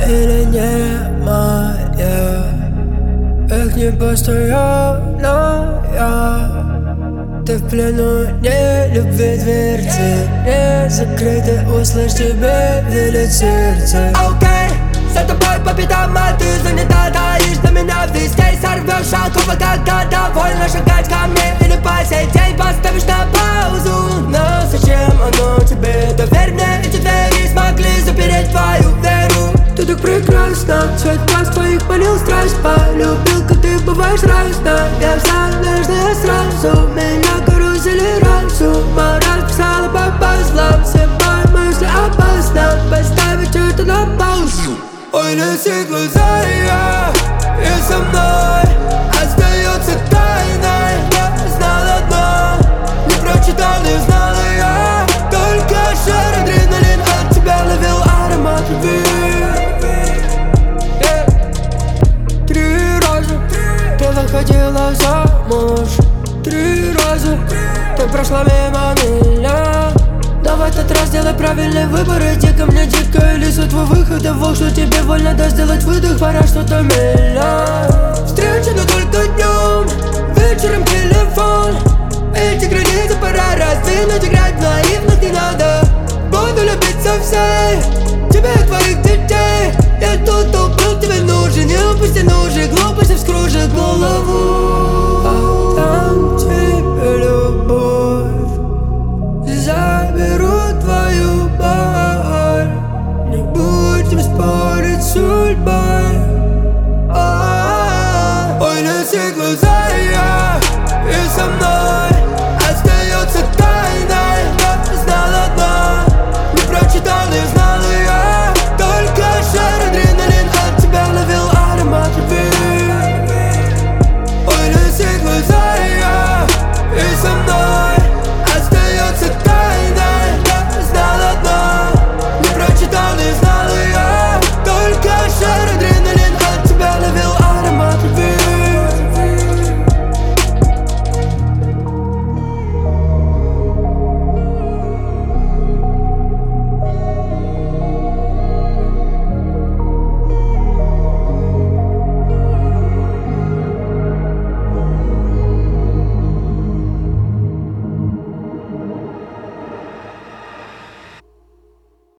или не моя. Эх, не постоянная. Ты в плену не любви дверцы, не закрыты, услышь, тебе велит сердце. Окей, за тобой по пятам, а ты занята, таишь на меня в везде. Сорвешь шагова, когда довольно шагать ко мне. Или по сей день поставишь на паузу. Но зачем оно тебе? Доверь мне, эти двери смогли запереть твою веру. Ты так прекрасна, цвет глаз твоих манил страсть. Полюбил, как ты бываешь разная. Я вся нежная сразу, меня карусели разум. Мораль писала по пазлам, все мои мысли опасно. Поставить это на паузу. Ой, летит глаза, и со мной остается тайной. Я знал одно, не прочитал, не знала я. Только шар адреналин от тебя ловил аромат любви. Три раза ты выходила замуж, 3 раза ты прошла мимо меня. Давай в этот раз делай правильный выбор, иди ко мне дико, или за твой выход я волк, что тебе больно, дай сделать выдох, пора что-то менять. Встреча, но только днем, вечером телефон. Эти границы пора раздвинуть, играть в наивных не надо. Буду любить со всей, тебя и твоих детей. Я тут был, тебе нужен, не упусти нужен, глупости вскружит голову. Отдам тебе любовь, заберу твою боль. Не будем спорить, судьба